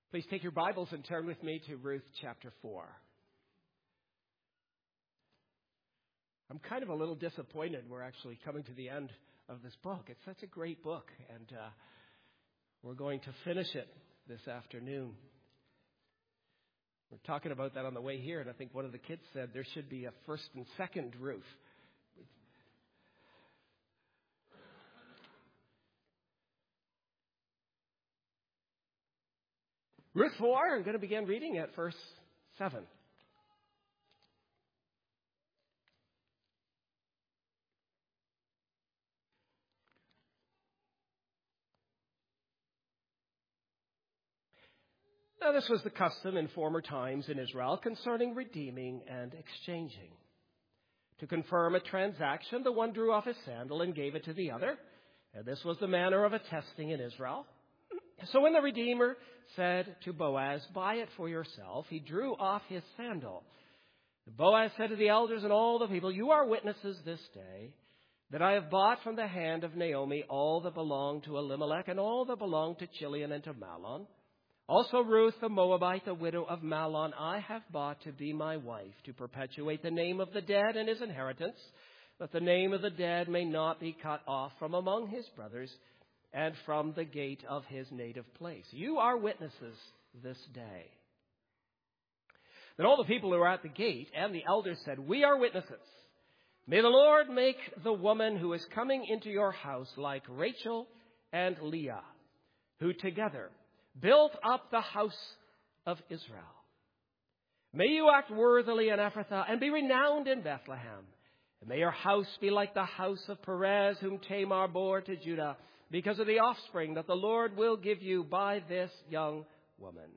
Please take your Bibles and turn with me to Ruth chapter 4. I'm kind of a little disappointed we're actually coming to the end of this book. It's such a great book, and we're going to finish it this afternoon. We're talking about that on the way here, and I think one of the kids said there should be a first and second Ruth. Ruth 4, I'm going to begin reading at verse 7. Now this was the custom in former times in Israel concerning redeeming and exchanging. To confirm a transaction, the one drew off his sandal and gave it to the other. And this was the manner of attesting in Israel. So when the Redeemer said to Boaz, "Buy it for yourself," he drew off his sandal. Boaz said to the elders and all the people, "You are witnesses this day that I have bought from the hand of Naomi all that belonged to Elimelech and all that belonged to Chilion and to Mahlon. Also Ruth the Moabite, the widow of Mahlon, I have bought to be my wife, to perpetuate the name of the dead and his inheritance, that the name of the dead may not be cut off from among his brothers and from the gate of his native place. You are witnesses this day." Then all the people who were at the gate and the elders said, "We are witnesses. May the Lord make the woman who is coming into your house like Rachel and Leah, who together built up the house of Israel. May you act worthily in Ephrathah and be renowned in Bethlehem. And may your house be like the house of Perez, whom Tamar bore to Judah, because of the offspring that the Lord will give you by this young woman."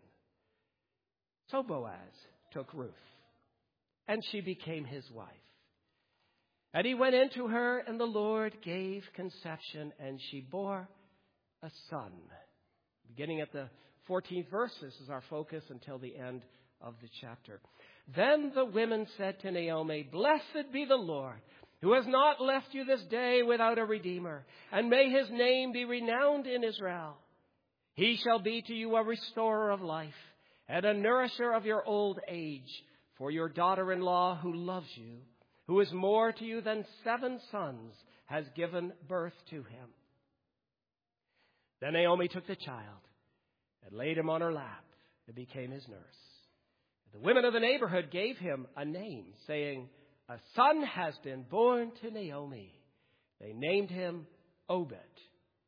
So Boaz took Ruth, and she became his wife. And he went into her, and the Lord gave conception, and she bore a son. Beginning at the 14th verse, this is our focus until the end of the chapter. Then the women said to Naomi, "Blessed be the Lord, who has not left you this day without a redeemer, and may his name be renowned in Israel. He shall be to you a restorer of life and a nourisher of your old age, for your daughter-in-law who loves you, who is more to you than 7 sons, has given birth to him." Then Naomi took the child and laid him on her lap and became his nurse. The women of the neighborhood gave him a name, saying, "A son has been born to Naomi." They named him Obed.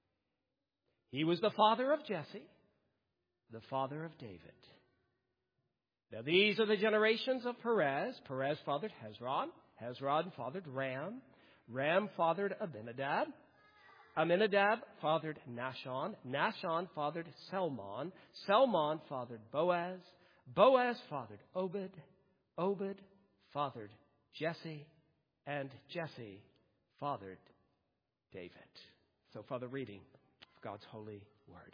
He was the father of Jesse, the father of David. Now these are the generations of Perez. Perez fathered Hezron. Hezron fathered Ram. Ram fathered Aminadab. Aminadab fathered Nahshon. Nahshon fathered Salmon. Salmon fathered Boaz. Boaz fathered Obed. Obed fathered Jesse. And Jesse fathered David. So far the reading of God's holy word.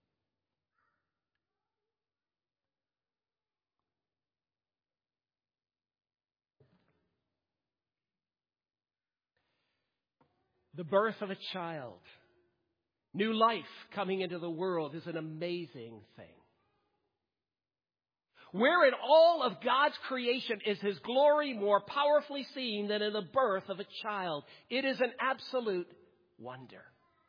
The birth of a child, new life coming into the world, is an amazing thing. Where in all of God's creation is his glory more powerfully seen than in the birth of a child? It is an absolute wonder.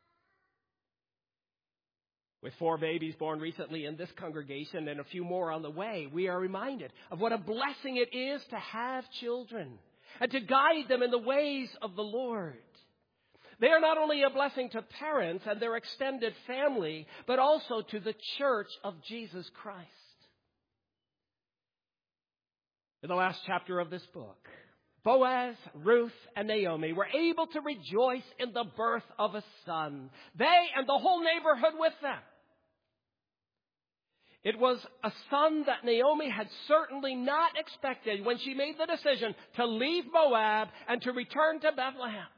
With 4 babies born recently in this congregation and a few more on the way, we are reminded of what a blessing it is to have children and to guide them in the ways of the Lord. They are not only a blessing to parents and their extended family, but also to the church of Jesus Christ. In the last chapter of this book, Boaz, Ruth, and Naomi were able to rejoice in the birth of a son. They and the whole neighborhood with them. It was a son that Naomi had certainly not expected when she made the decision to leave Moab and to return to Bethlehem.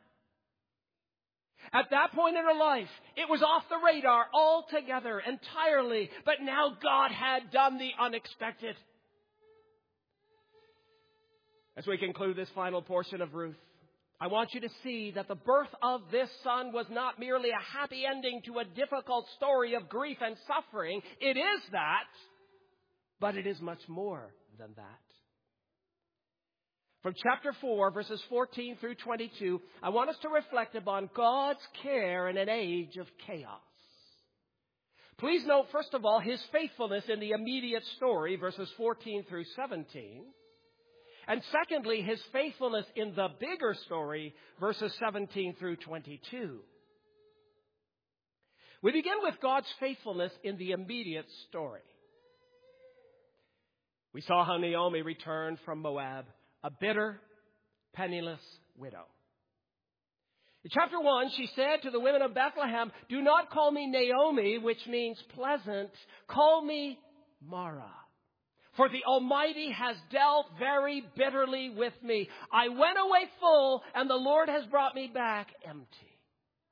At that point in her life, it was off the radar altogether, entirely. But now God had done the unexpected. As we conclude this final portion of Ruth, I want you to see that the birth of this son was not merely a happy ending to a difficult story of grief and suffering. It is that, but it is much more than that. From chapter 4, verses 14 through 22, I want us to reflect upon God's care in an age of chaos. Please note, first of all, His faithfulness in the immediate story, verses 14 through 17. And secondly, His faithfulness in the bigger story, verses 17 through 22. We begin with God's faithfulness in the immediate story. We saw how Naomi returned from Moab, a bitter, penniless widow. In chapter 1, she said to the women of Bethlehem, "Do not call me Naomi," which means pleasant. "Call me Mara. For the Almighty has dealt very bitterly with me. I went away full, and the Lord has brought me back empty."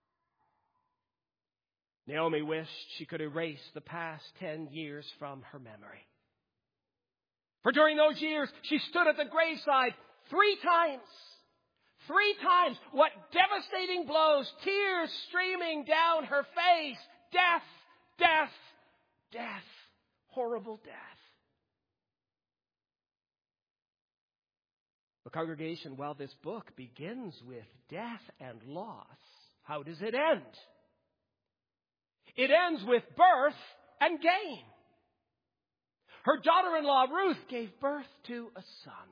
Naomi wished she could erase the past 10 years from her memory. For during those years, she stood at the graveside 3 times. 3 times. What devastating blows, tears streaming down her face. Death, death, death. Horrible death. The congregation, while this book begins with death and loss, how does it end? It ends with birth and gain. Her daughter-in-law, Ruth, gave birth to a son.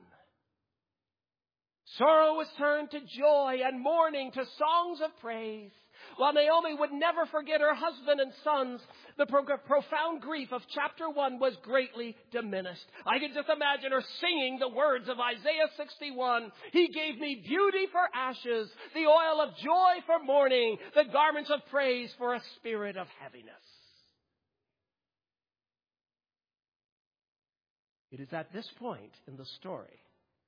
Sorrow was turned to joy and mourning to songs of praise. While Naomi would never forget her husband and sons, the profound grief of chapter 1 was greatly diminished. I can just imagine her singing the words of Isaiah 61. "He gave me beauty for ashes, the oil of joy for mourning, the garments of praise for a spirit of heaviness." It is at this point in the story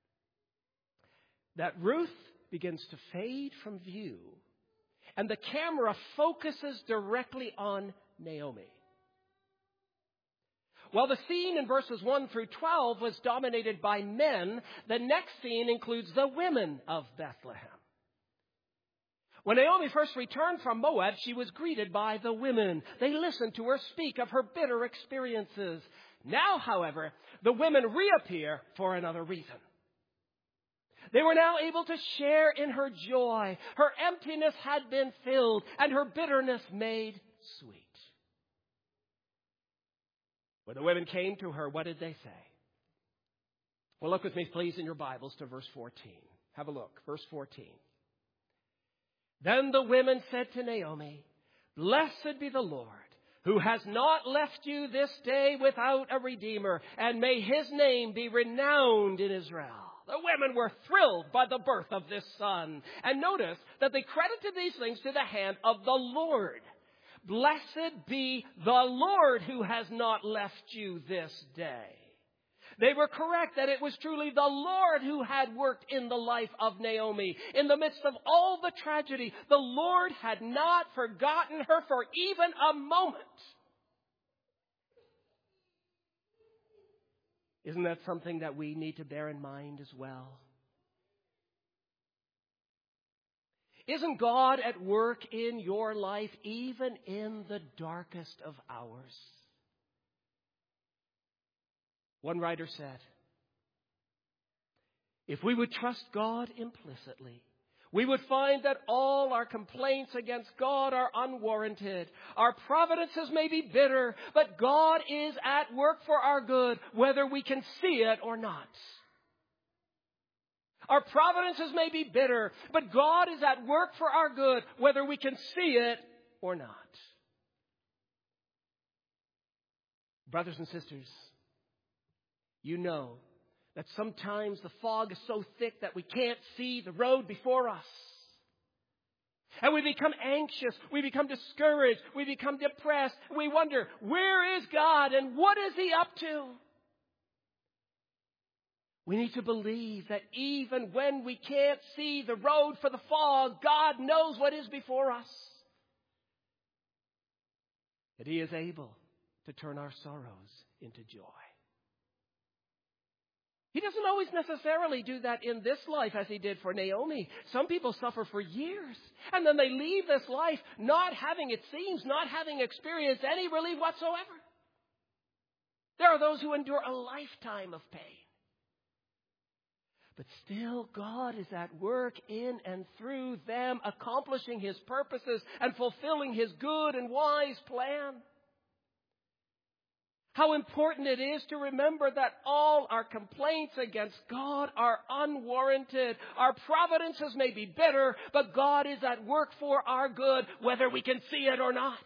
that Ruth begins to fade from view, and the camera focuses directly on Naomi. While the scene in verses 1 through 12 was dominated by men, the next scene includes the women of Bethlehem. When Naomi first returned from Moab, she was greeted by the women. They listened to her speak of her bitter experiences. Now, however, the women reappear for another reason. They were now able to share in her joy. Her emptiness had been filled and her bitterness made sweet. When the women came to her, what did they say? Well, look with me, please, in your Bibles to verse 14. Have a look. Verse 14. "Then the women said to Naomi, 'Blessed be the Lord, who has not left you this day without a redeemer, and may His name be renowned in Israel.'" The women were thrilled by the birth of this son. And notice that they credited these things to the hand of the Lord. "Blessed be the Lord who has not left you this day." They were correct that it was truly the Lord who had worked in the life of Naomi. In the midst of all the tragedy, the Lord had not forgotten her for even a moment. Isn't that something that we need to bear in mind as well? Isn't God at work in your life even in the darkest of hours? One writer said, "If we would trust God implicitly, we would find that all our complaints against God are unwarranted. Our providences may be bitter, but God is at work for our good, whether we can see it or not. Our providences may be bitter, but God is at work for our good, whether we can see it or not." Brothers and sisters, you know that sometimes the fog is so thick that we can't see the road before us. And we become anxious, we become discouraged, we become depressed. We wonder, where is God and what is He up to? We need to believe that even when we can't see the road for the fog, God knows what is before us. That He is able to turn our sorrows into joy. He doesn't always necessarily do that in this life as he did for Naomi. Some people suffer for years, and then they leave this life not having, it seems, not having experienced any relief whatsoever. There are those who endure a lifetime of pain. But still, God is at work in and through them, accomplishing His purposes and fulfilling His good and wise plan. How important it is to remember that all our complaints against God are unwarranted. Our providences may be bitter, but God is at work for our good, whether we can see it or not.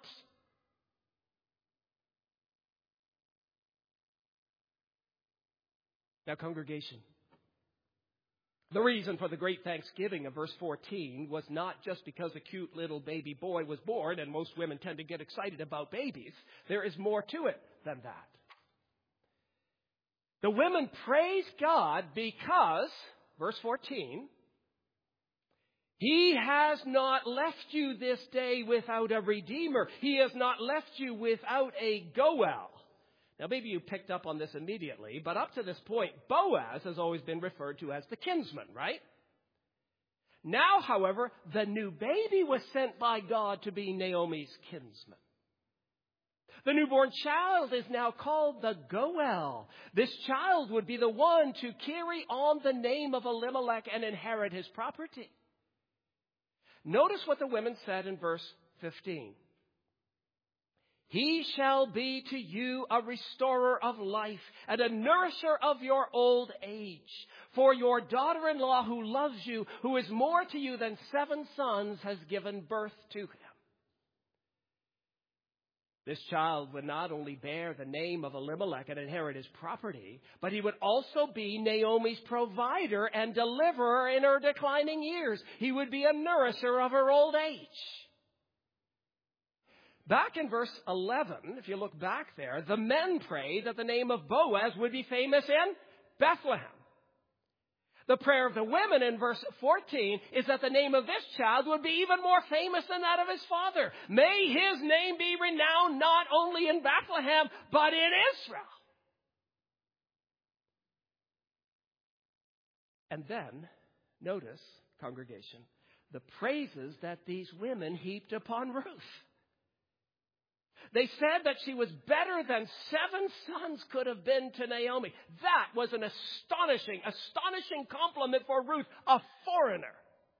Now, congregation, the reason for the great thanksgiving of verse 14 was not just because a cute little baby boy was born, and most women tend to get excited about babies. There is more to it than that. The women praise God because, verse 14, He has not left you this day without a redeemer. He has not left you without a Goel. Now, maybe you picked up on this immediately, but up to this point, Boaz has always been referred to as the kinsman, right? Now, however, the new baby was sent by God to be Naomi's kinsman. The newborn child is now called the Goel. This child would be the one to carry on the name of Elimelech and inherit his property. Notice what the women said in verse 15. He shall be to you a restorer of life and a nourisher of your old age. For your daughter-in-law who loves you, who is more to you than 7 sons, has given birth to him. This child would not only bear the name of Elimelech and inherit his property, but he would also be Naomi's provider and deliverer in her declining years. He would be a nourisher of her old age. Back in verse 11, if you look back there, the men prayed that the name of Boaz would be famous in Bethlehem. The prayer of the women in verse 14 is that the name of this child would be even more famous than that of his father. May his name be renowned not only in Bethlehem, but in Israel. And then, notice, congregation, the praises that these women heaped upon Ruth. They said that she was better than 7 sons could have been to Naomi. That was an astonishing compliment for Ruth, a foreigner.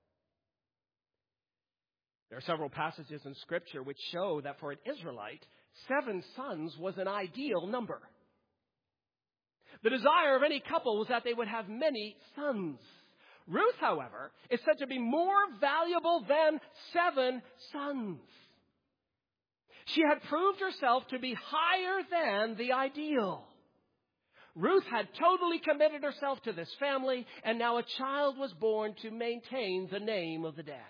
There are several passages in Scripture which show that for an Israelite, 7 sons was an ideal number. The desire of any couple was that they would have many sons. Ruth, however, is said to be more valuable than 7 sons. She had proved herself to be higher than the ideal. Ruth had totally committed herself to this family, and now a child was born to maintain the name of the dad.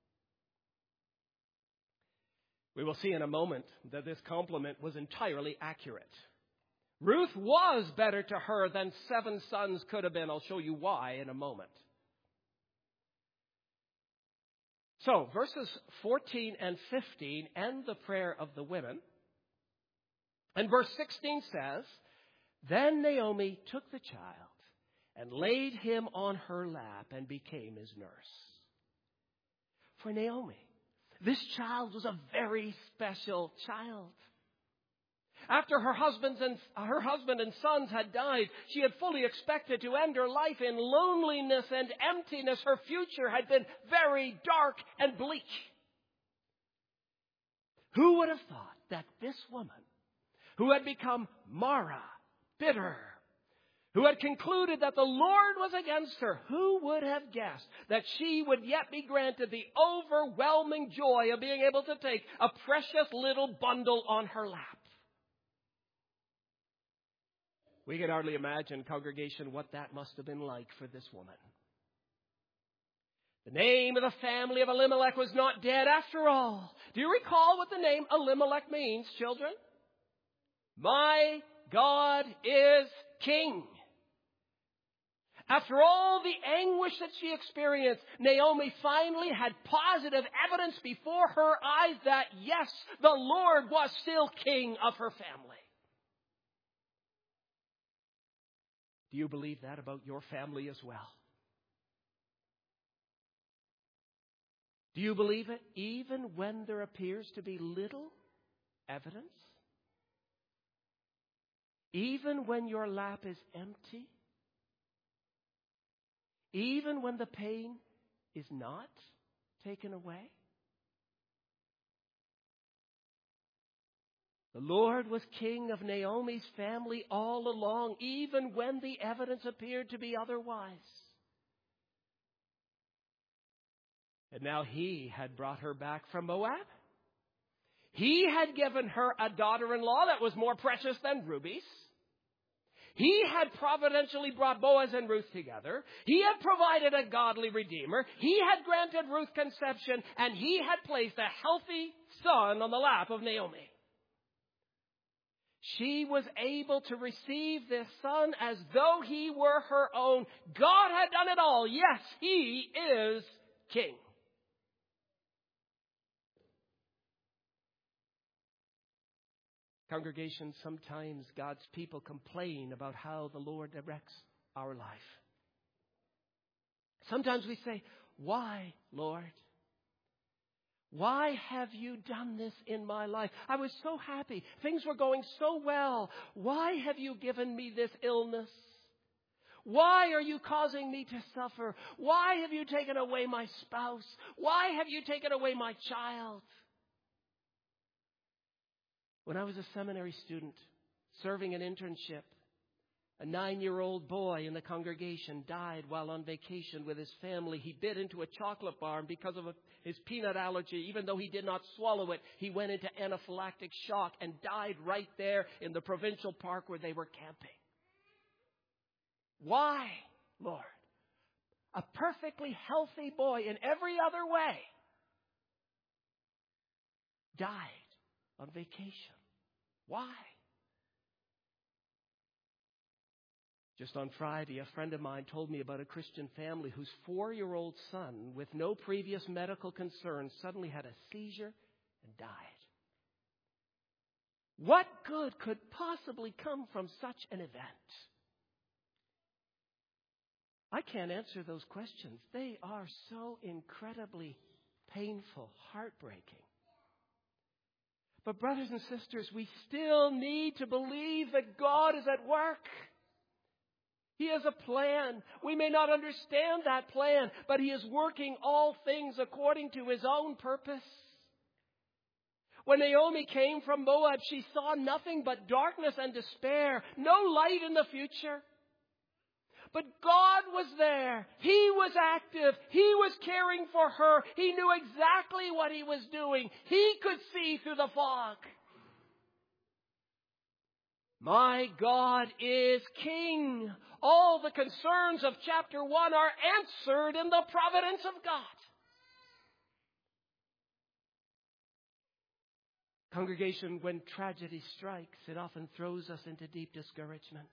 We will see in a moment that this compliment was entirely accurate. Ruth was better to her than 7 sons could have been. I'll show you why in a moment. So, verses 14 and 15 end the prayer of the women. And verse 16 says, Then Naomi took the child and laid him on her lap and became his nurse. For Naomi, this child was a very special child. After her husband and sons had died, she had fully expected to end her life in loneliness and emptiness. Her future had been very dark and bleak. Who would have thought that this woman, who had become Mara, bitter, who had concluded that the Lord was against her, who would have guessed that she would yet be granted the overwhelming joy of being able to take a precious little bundle on her lap? We can hardly imagine, congregation, what that must have been like for this woman. The name of the family of Elimelech was not dead after all. Do you recall what the name Elimelech means, children? My God is King. After all the anguish that she experienced, Naomi finally had positive evidence before her eyes that, yes, the Lord was still king of her family. Do you believe that about your family as well? Do you believe it even when there appears to be little evidence? Even when your lap is empty? Even when the pain is not taken away? The Lord was king of Naomi's family all along, even when the evidence appeared to be otherwise. And now he had brought her back from Moab. He had given her a daughter-in-law that was more precious than rubies. He had providentially brought Boaz and Ruth together. He had provided a godly redeemer. He had granted Ruth conception, and he had placed a healthy son on the lap of Naomi. She was able to receive this son as though he were her own. God had done it all. Yes, he is king. Congregation, sometimes God's people complain about how the Lord directs our life. Sometimes we say, "Why, Lord? Why have you done this in my life? I was so happy. Things were going so well. Why have you given me this illness? Why are you causing me to suffer? Why have you taken away my spouse? Why have you taken away my child?" When I was a seminary student serving an internship, a 9-year-old boy in the congregation died while on vacation with his family. He bit into a chocolate bar, and because of his peanut allergy, even though he did not swallow it, he went into anaphylactic shock and died right there in the provincial park where they were camping. Why, Lord? A perfectly healthy boy in every other way died on vacation. Why? Just on Friday, a friend of mine told me about a Christian family whose 4-year-old son, with no previous medical concerns, suddenly had a seizure and died. What good could possibly come from such an event? I can't answer those questions. They are so incredibly painful, heartbreaking. But brothers and sisters, we still need to believe that God is at work. He has a plan. We may not understand that plan, but He is working all things according to His own purpose. When Naomi came from Moab, she saw nothing but darkness and despair, no light in the future. But God was there. He was active. He was caring for her. He knew exactly what He was doing. He could see through the fog. My God is King. All the concerns of chapter 1 are answered in the providence of God. Congregation, when tragedy strikes, it often throws us into deep discouragement.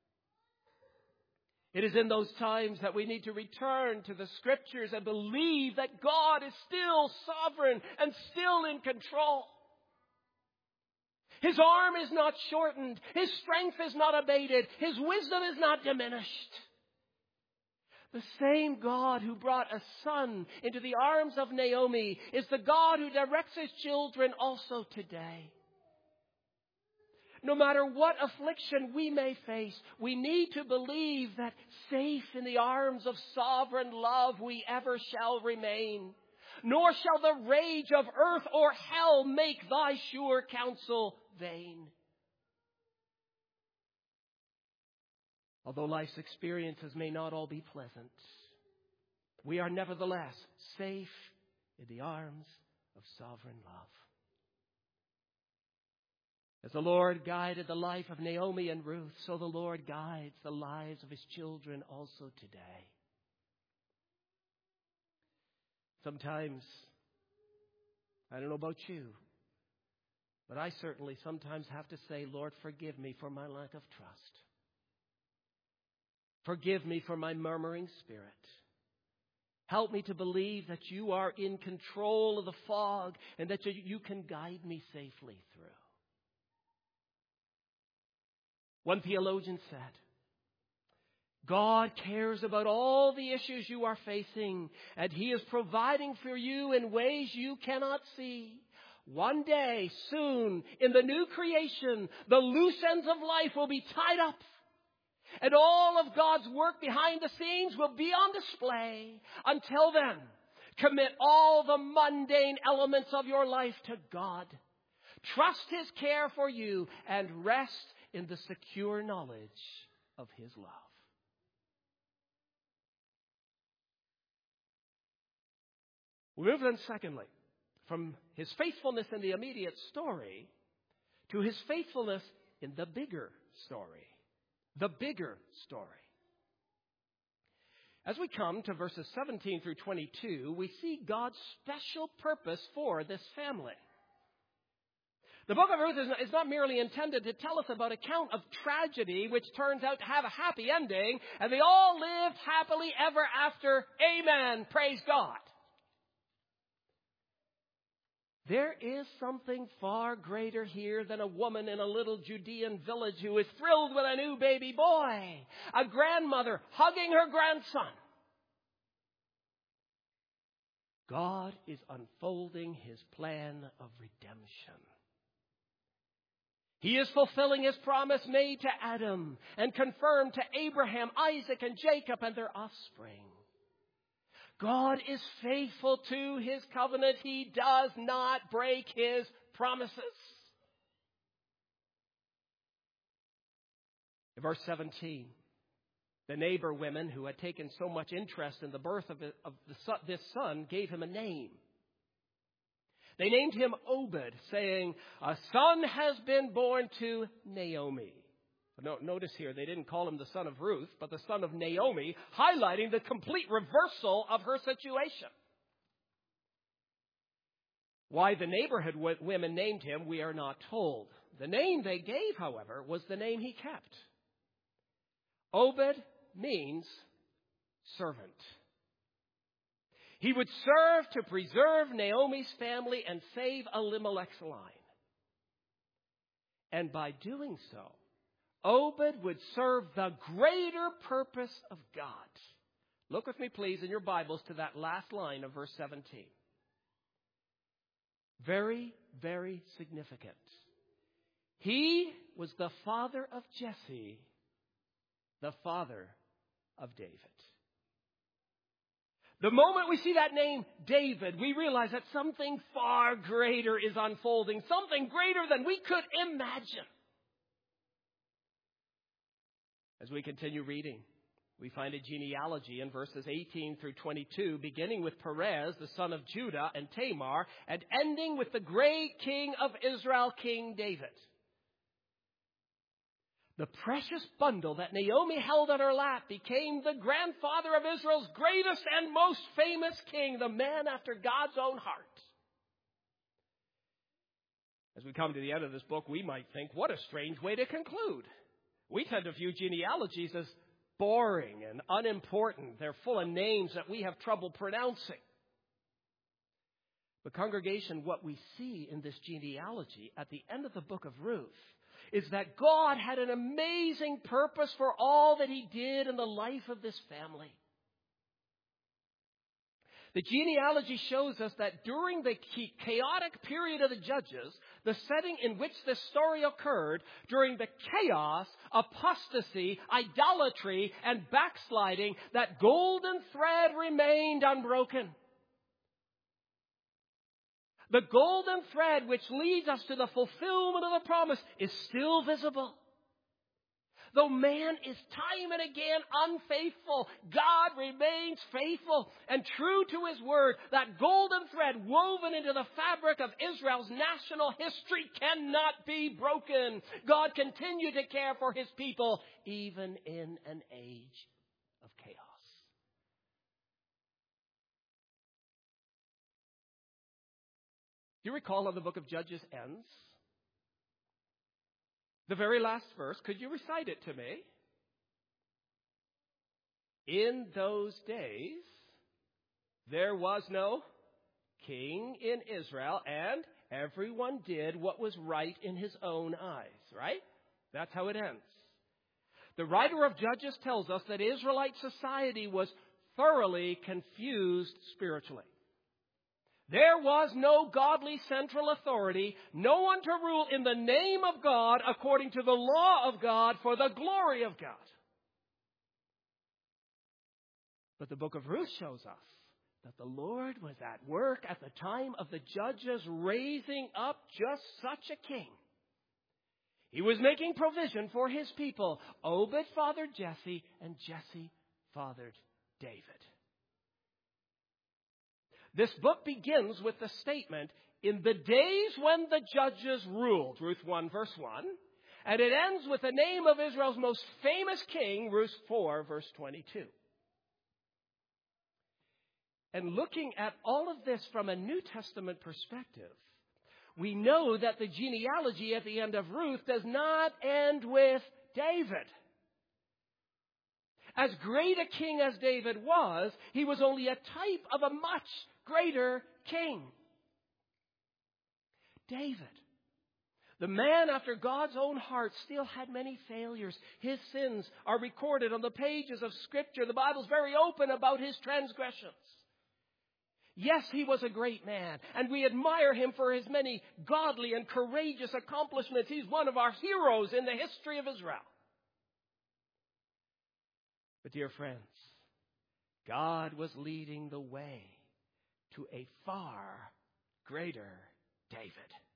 It is in those times that we need to return to the Scriptures and believe that God is still sovereign and still in control. His arm is not shortened. His strength is not abated. His wisdom is not diminished. The same God who brought a son into the arms of Naomi is the God who directs His children also today. No matter what affliction we may face, we need to believe that safe in the arms of sovereign love we ever shall remain. Nor shall the rage of earth or hell make thy sure counsel vain. Although life's experiences may not all be pleasant, we are nevertheless safe in the arms of sovereign love. As the Lord guided the life of Naomi and Ruth, so the Lord guides the lives of His children also today. Sometimes, I don't know about you, but I certainly sometimes have to say, Lord, forgive me for my lack of trust. Forgive me for my murmuring spirit. Help me to believe that You are in control of the fog and that You can guide me safely through. One theologian said, God cares about all the issues you are facing, and He is providing for you in ways you cannot see. One day, soon, in the new creation, the loose ends of life will be tied up, and all of God's work behind the scenes will be on display. Until then, commit all the mundane elements of your life to God. Trust His care for you and rest in the secure knowledge of His love. We move then, secondly, from His faithfulness in the immediate story to His faithfulness in the bigger story. The bigger story. As we come to verses 17 through 22, we see God's special purpose for this family. The book of Ruth is not merely intended to tell us about a account of tragedy which turns out to have a happy ending, and they all lived happily ever after. Amen. Praise God. There is something far greater here than a woman in a little Judean village who is thrilled with a new baby boy, a grandmother hugging her grandson. God is unfolding His plan of redemption. He is fulfilling His promise made to Adam and confirmed to Abraham, Isaac, and Jacob and their offspring. God is faithful to His covenant. He does not break His promises. In verse 17, the neighbor women who had taken so much interest in the birth of this son gave him a name. They named him Obed, saying, "A son has been born to Naomi." Notice here, they didn't call him the son of Ruth, but the son of Naomi, highlighting the complete reversal of her situation. Why the neighborhood women named him, we are not told. The name they gave, however, was the name he kept. Obed means servant. He would serve to preserve Naomi's family and save Elimelech's line. And by doing so, Obed would serve the greater purpose of God. Look with me, please, in your Bibles to that last line of verse 17. Very, very significant. He was the father of Jesse, the father of David. The moment we see that name, David, we realize that something far greater is unfolding, something greater than we could imagine. As we continue reading, we find a genealogy in verses 18 through 22, beginning with Perez, the son of Judah, and Tamar, and ending with the great king of Israel, King David. The precious bundle that Naomi held on her lap became the grandfather of Israel's greatest and most famous king, the man after God's own heart. As we come to the end of this book, we might think, what a strange way to conclude. We tend to view genealogies as boring and unimportant. They're full of names that we have trouble pronouncing. But congregation, what we see in this genealogy at the end of the book of Ruth is that God had an amazing purpose for all that He did in the life of this family. The genealogy shows us that during the chaotic period of the Judges, the setting in which this story occurred, during the chaos, apostasy, idolatry, and backsliding, that golden thread remained unbroken. The golden thread which leads us to the fulfillment of the promise is still visible. Though man is time and again unfaithful, God remains faithful and true to His word. That golden thread woven into the fabric of Israel's national history cannot be broken. God continued to care for His people even in an age of chaos. Do you recall how the book of Judges ends? The very last verse, could you recite it to me? In those days, there was no king in Israel, and everyone did what was right in his own eyes, right? That's how it ends. The writer of Judges tells us that Israelite society was thoroughly confused spiritually. There was no godly central authority, no one to rule in the name of God according to the law of God for the glory of God. But the book of Ruth shows us that the Lord was at work at the time of the judges, raising up just such a king. He was making provision for his people. Obed fathered Jesse, and Jesse fathered David. This book begins with the statement, in the days when the judges ruled, Ruth 1, verse 1, and it ends with the name of Israel's most famous king, Ruth 4, verse 22. And looking at all of this from a New Testament perspective, we know that the genealogy at the end of Ruth does not end with David. As great a king as David was, he was only a type of a much greater king. David, the man after God's own heart, still had many failures. His sins are recorded on the pages of Scripture. The Bible's very open about his transgressions. Yes, he was a great man, and we admire him for his many godly and courageous accomplishments. He's one of our heroes in the history of Israel. But dear friends, God was leading the way to a far greater David.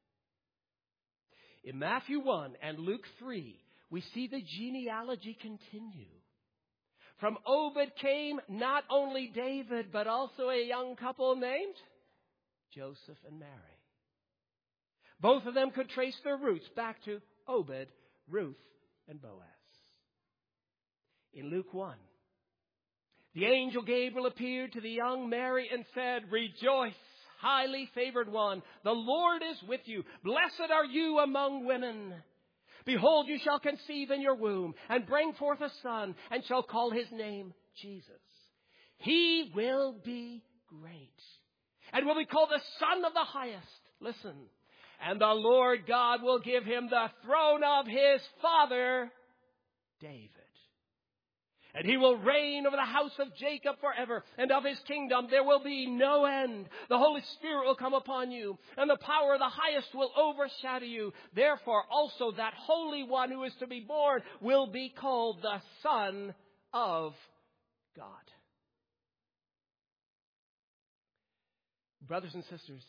In Matthew 1 and Luke 3, we see the genealogy continue. From Obed came not only David, but also a young couple named Joseph and Mary. Both of them could trace their roots back to Obed, Ruth, and Boaz. In Luke 1, the angel Gabriel appeared to the young Mary and said, "Rejoice, highly favored one, the Lord is with you. Blessed are you among women. Behold, you shall conceive in your womb and bring forth a son, and shall call his name Jesus. He will be great and will be called the Son of the Highest." Listen. "And the Lord God will give him the throne of his father David. And he will reign over the house of Jacob forever, and of his kingdom there will be no end. The Holy Spirit will come upon you, and the power of the Highest will overshadow you. Therefore also that Holy One who is to be born will be called the Son of God." Brothers and sisters,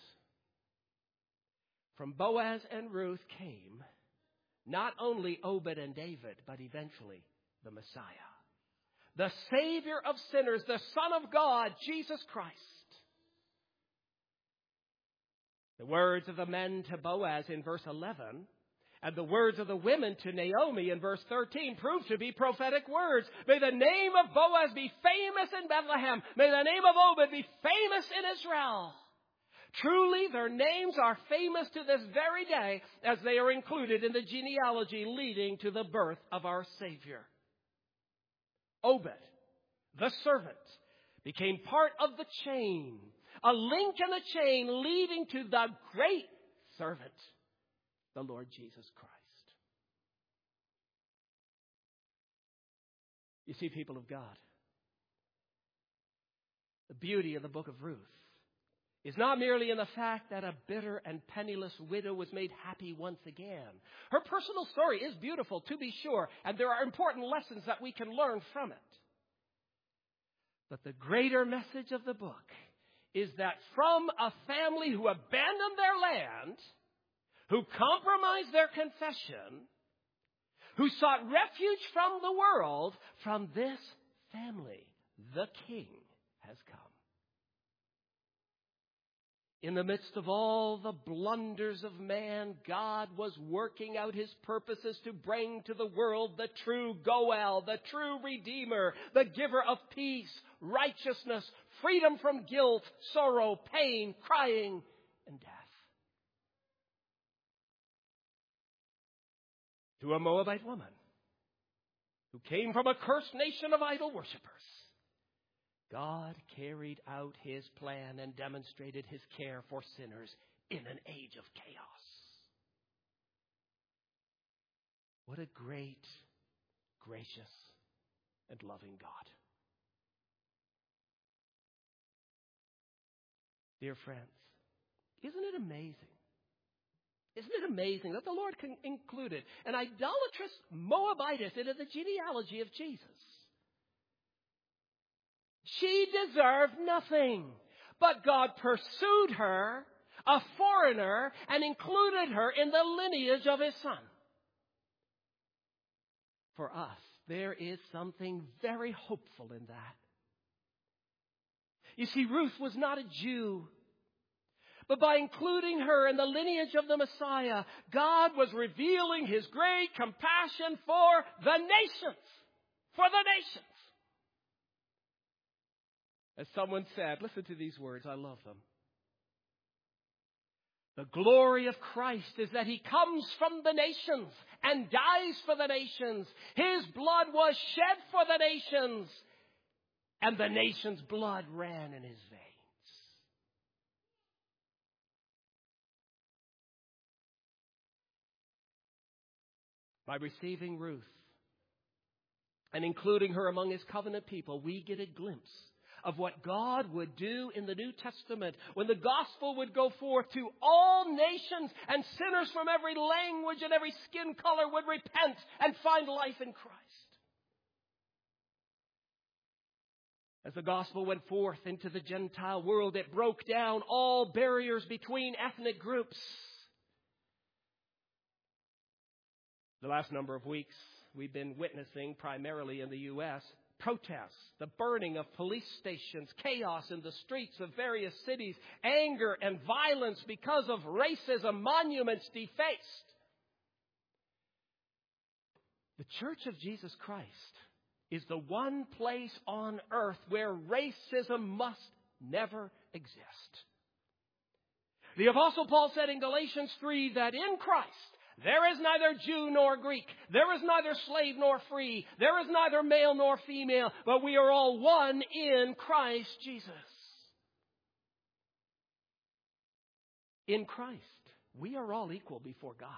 from Boaz and Ruth came not only Obed and David, but eventually the Messiah, the Savior of sinners, the Son of God, Jesus Christ. The words of the men to Boaz in verse 11 and the words of the women to Naomi in verse 13 prove to be prophetic words. May the name of Boaz be famous in Bethlehem. May the name of Obed be famous in Israel. Truly, their names are famous to this very day as they are included in the genealogy leading to the birth of our Savior. Obed, the servant, became part of the chain, a link in the chain leading to the great servant, the Lord Jesus Christ. You see, people of God, the beauty of the book of Ruth is not merely in the fact that a bitter and penniless widow was made happy once again. Her personal story is beautiful, to be sure, and there are important lessons that we can learn from it. But the greater message of the book is that from a family who abandoned their land, who compromised their confession, who sought refuge from the world, from this family, the King has come. In the midst of all the blunders of man, God was working out his purposes to bring to the world the true Goel, the true Redeemer, the giver of peace, righteousness, freedom from guilt, sorrow, pain, crying, and death. To a Moabite woman who came from a cursed nation of idol worshippers, God carried out his plan and demonstrated his care for sinners in an age of chaos. What a great, gracious and loving God. Dear friends, isn't it amazing? Isn't it amazing that the Lord included an idolatrous Moabitess into the genealogy of Jesus? She deserved nothing, but God pursued her, a foreigner, and included her in the lineage of His Son. For us, there is something very hopeful in that. You see, Ruth was not a Jew. But by including her in the lineage of the Messiah, God was revealing His great compassion for the nations. For the nations. As someone said, listen to these words, I love them. The glory of Christ is that He comes from the nations and dies for the nations. His blood was shed for the nations, and the nations' blood ran in His veins. By receiving Ruth and including her among His covenant people, we get a glimpse of what God would do in the New Testament when the gospel would go forth to all nations, and sinners from every language and every skin color would repent and find life in Christ. As the gospel went forth into the Gentile world, it broke down all barriers between ethnic groups. The last number of weeks, we've been witnessing, primarily in the U.S., protests, the burning of police stations, chaos in the streets of various cities, anger and violence because of racism, monuments defaced. The Church of Jesus Christ is the one place on earth where racism must never exist. The Apostle Paul said in Galatians 3 that in Christ, there is neither Jew nor Greek. There is neither slave nor free. There is neither male nor female. But we are all one in Christ Jesus. In Christ, we are all equal before God.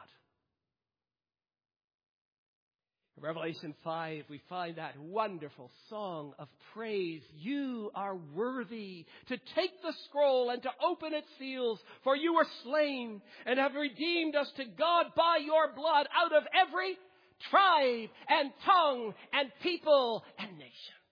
In Revelation 5, we find that wonderful song of praise. You are worthy to take the scroll and to open its seals, for you were slain and have redeemed us to God by your blood out of every tribe and tongue and people and nation.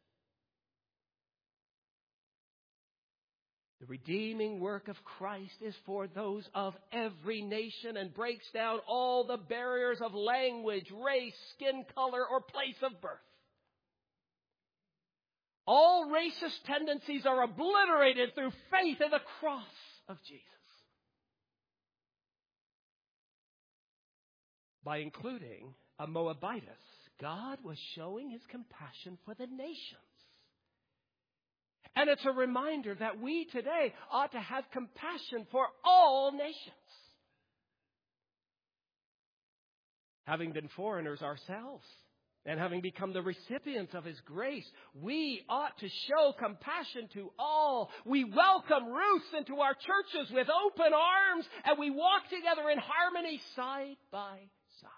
The redeeming work of Christ is for those of every nation and breaks down all the barriers of language, race, skin color, or place of birth. All racist tendencies are obliterated through faith in the cross of Jesus. By including a Moabitess, God was showing His compassion for the nations. And it's a reminder that we today ought to have compassion for all nations. Having been foreigners ourselves and having become the recipients of His grace, we ought to show compassion to all. We welcome Ruth into our churches with open arms, and we walk together in harmony side by side.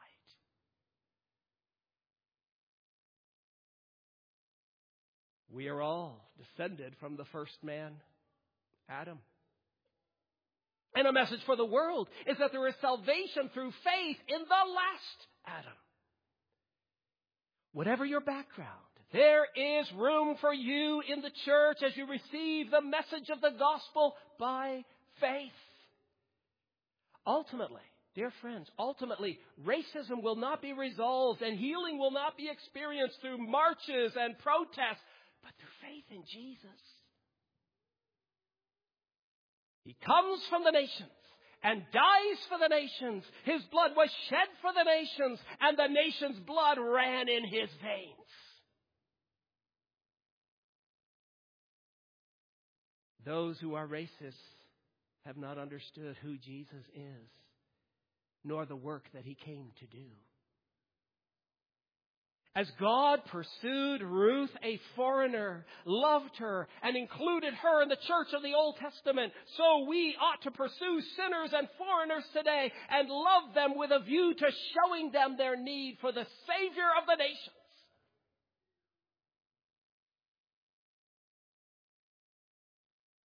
We are all descended from the first man, Adam. And a message for the world is that there is salvation through faith in the last Adam. Whatever your background, there is room for you in the church as you receive the message of the gospel by faith. Ultimately, dear friends, racism will not be resolved and healing will not be experienced through marches and protests, but through faith in Jesus. He comes from the nations and dies for the nations. His blood was shed for the nations, and the nations' blood ran in His veins. Those who are racist have not understood who Jesus is, nor the work that He came to do. As God pursued Ruth, a foreigner, loved her, and included her in the church of the Old Testament, so we ought to pursue sinners and foreigners today and love them with a view to showing them their need for the Savior of the nations.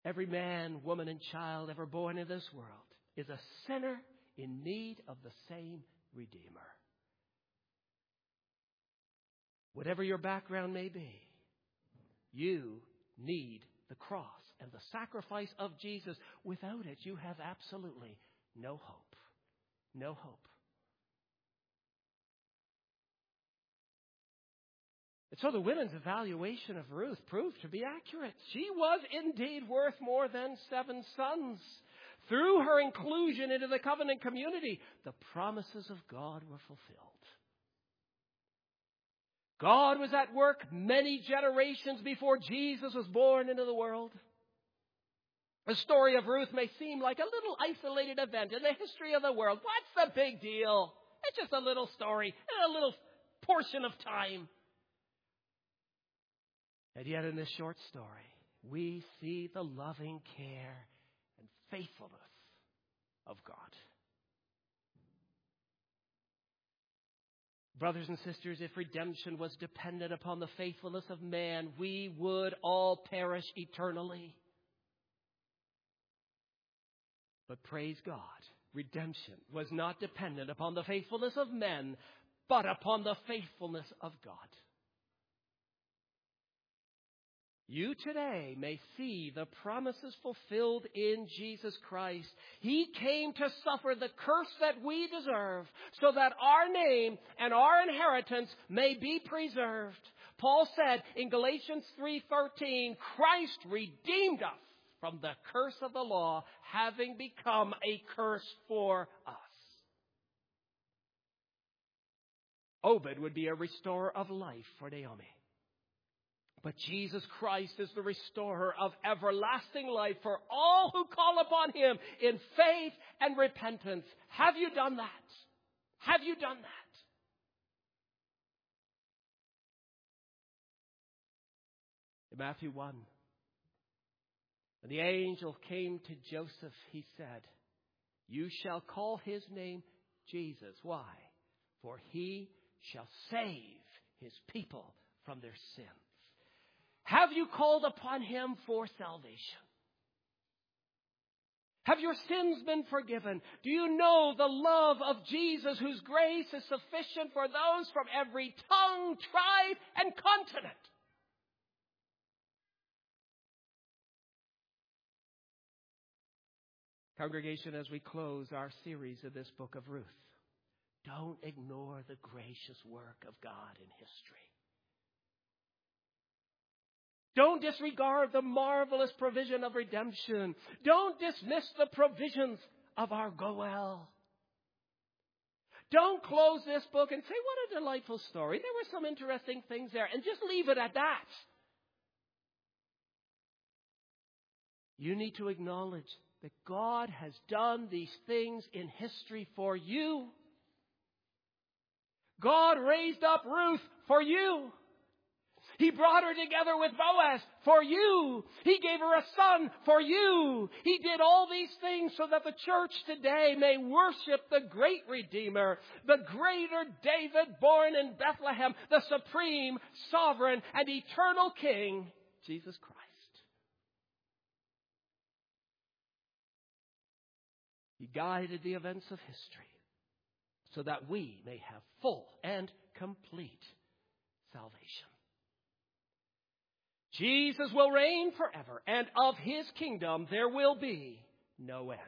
Every man, woman, and child ever born in this world is a sinner in need of the same Redeemer. Whatever your background may be, you need the cross and the sacrifice of Jesus. Without it, you have absolutely no hope. No hope. And so the women's evaluation of Ruth proved to be accurate. She was indeed worth more than 7 sons. Through her inclusion into the covenant community, the promises of God were fulfilled. God was at work many generations before Jesus was born into the world. The story of Ruth may seem like a little isolated event in the history of the world. What's the big deal? It's just a little story in a little portion of time. And yet in this short story, we see the loving care and faithfulness of God. Brothers and sisters, if redemption was dependent upon the faithfulness of man, we would all perish eternally. But praise God, redemption was not dependent upon the faithfulness of men, but upon the faithfulness of God. You today may see the promises fulfilled in Jesus Christ. He came to suffer the curse that we deserve so that our name and our inheritance may be preserved. Paul said in Galatians 3:13, Christ redeemed us from the curse of the law, having become a curse for us. Obed would be a restorer of life for Naomi. But Jesus Christ is the restorer of everlasting life for all who call upon him in faith and repentance. Have you done that? Have you done that? In Matthew 1, when the angel came to Joseph, he said, You shall call his name Jesus. Why? For he shall save his people from their sins. Have you called upon him for salvation? Have your sins been forgiven? Do you know the love of Jesus, whose grace is sufficient for those from every tongue, tribe, and continent? Congregation, as we close our series of this book of Ruth, don't ignore the gracious work of God in history. Don't disregard the marvelous provision of redemption. Don't dismiss the provisions of our Goel. Don't close this book and say, what a delightful story. There were some interesting things there, and just leave it at that. You need to acknowledge that God has done these things in history for you. God raised up Ruth for you. He brought her together with Boaz for you. He gave her a son for you. He did all these things so that the church today may worship the great Redeemer, the greater David born in Bethlehem, the supreme, sovereign, and eternal King, Jesus Christ. He guided the events of history so that we may have full and complete salvation. Jesus will reign forever, and of his kingdom there will be no end.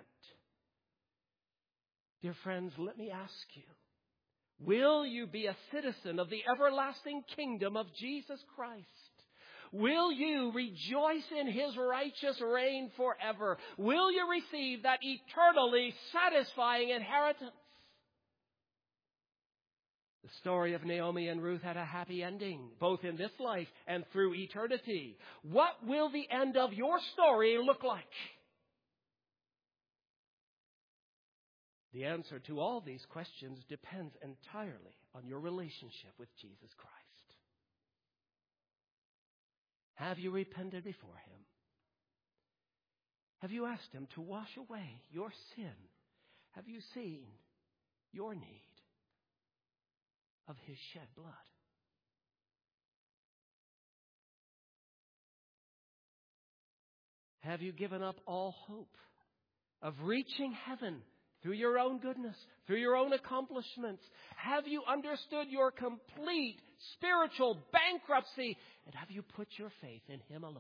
Dear friends, let me ask you, will you be a citizen of the everlasting kingdom of Jesus Christ? Will you rejoice in his righteous reign forever? Will you receive that eternally satisfying inheritance? The story of Naomi and Ruth had a happy ending, both in this life and through eternity. What will the end of your story look like? The answer to all these questions depends entirely on your relationship with Jesus Christ. Have you repented before him? Have you asked him to wash away your sin? Have you seen your need of his shed blood? Have you given up all hope of reaching heaven through your own goodness, through your own accomplishments? Have you understood your complete spiritual bankruptcy? And have you put your faith in Him alone?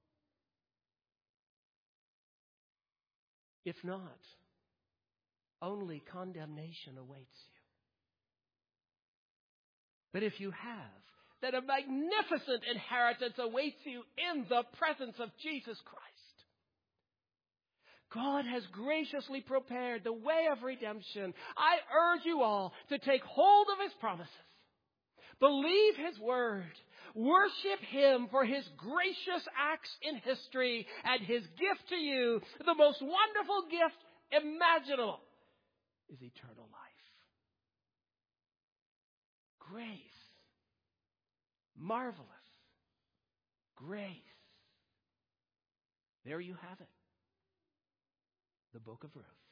If not, only condemnation awaits you. But if you have, then a magnificent inheritance awaits you in the presence of Jesus Christ. God has graciously prepared the way of redemption. I urge you all to take hold of His promises. Believe His word. Worship Him for His gracious acts in history and His gift to you, the most wonderful gift imaginable, is eternal life. Grace. Marvelous grace. There you have it. The book of Ruth.